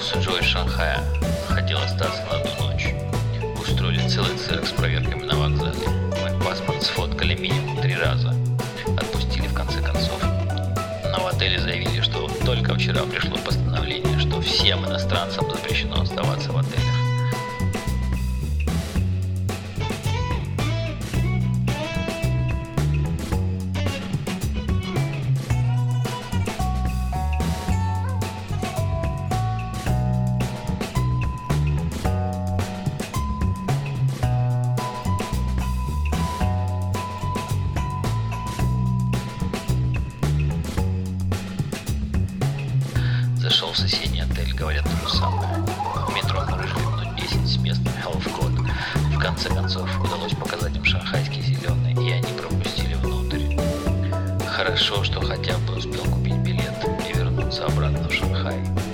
Суджу из Шанхая. Хотел остаться на одну ночь. Устроили целый цирк с проверками на вокзале. Мой паспорт сфоткали минимум 3 раза. Отпустили в конце концов. Но в отеле заявили, что только вчера пришло постановление, что всем иностранцам запрещено оставаться в отелях. Зашел в соседний отель, говорят то же самое. В метро мы решили минут 10 с местным Health Code. В конце концов, удалось показать им шанхайский зеленый, и они пропустили внутрь. Хорошо, что хотя бы успел купить билет и вернуться обратно в Шанхай.